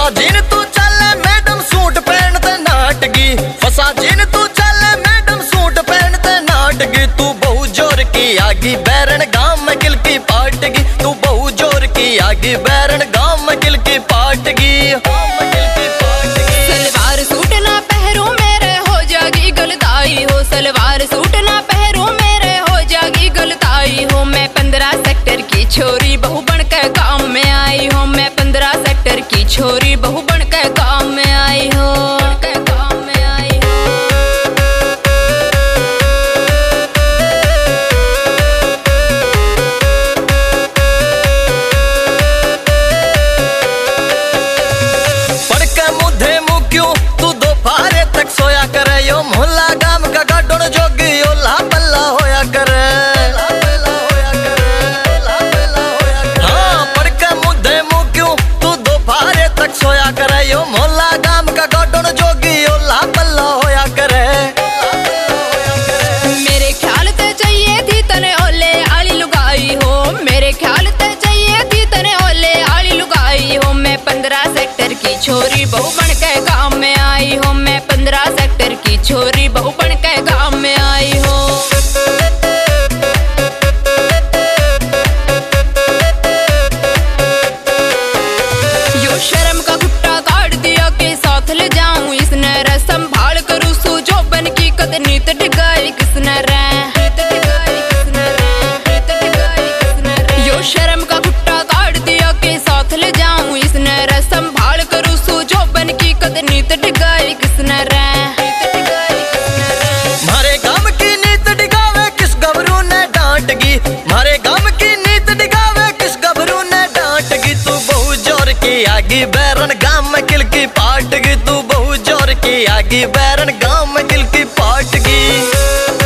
फसा जिन तू चले मैडम सूट पहनते नाटगी, फसा जिन तू चले मैडम सूट पहनते नाटगी। तू बहु जोर की आगी बैरन गांव में किल की पाटगी, तू बहु जोर की आगी बैरन गांव में किल की पाटगी। सलवार सूट ना पहरो मेरे हो जागी गलताई हो, सलवार सूट ना पहरो मेरे हो जागी गलताई हो। मैं 15 सेक्टर की छोरी बहू बनकर काम में आई हूँ, मैं 15 सेक्टर की छोरी बहू बनकर काम में आई हूँ। सोया करे यो मोहल्ला गांव का गाडोन जोगी ओला पल्ला होया करे, हाँ पढ़ के मुद्दे मुँह क्यों तू दोपहर तक सोया करे यो मोहल्ला गांव का गाडोन जोगी ओला पल्ला होया करे। मेरे ख्याल ते चाहिए थी तने ओले आली लुगाई हो, मेरे ख्याल ते चाहिए थी तने ओले आली लुगाई हो। मैं 15 सेक्टर की छोरी बहू बन के काम में आई हूँ, मैं 15 सेक्टर की छोरी बहू बन के काम में आई हूँ। यो शर्म का घुट्टा काट दिया के साथ ले जाऊं इसने रे, संभाल करूँ सूझो बन की कद नीत डिगाई किसने रे, यो शर्म का घुट्टा काट दिया के साथ ले जाऊं इसने रे, संभाल करूँ सूझो बन की कद नीत डिगाई किसने रे। मारे गांव की नीत डिगावे किस गबरू ने डांटगी, मारे गांव की नीत डिगावे किस गबरू ने डांटगी। तू बहु जोर की आगी बैरन गांव में किल की पाटगी, तू बहु जोर की आगी बैरन गांव में किल की पाटगी।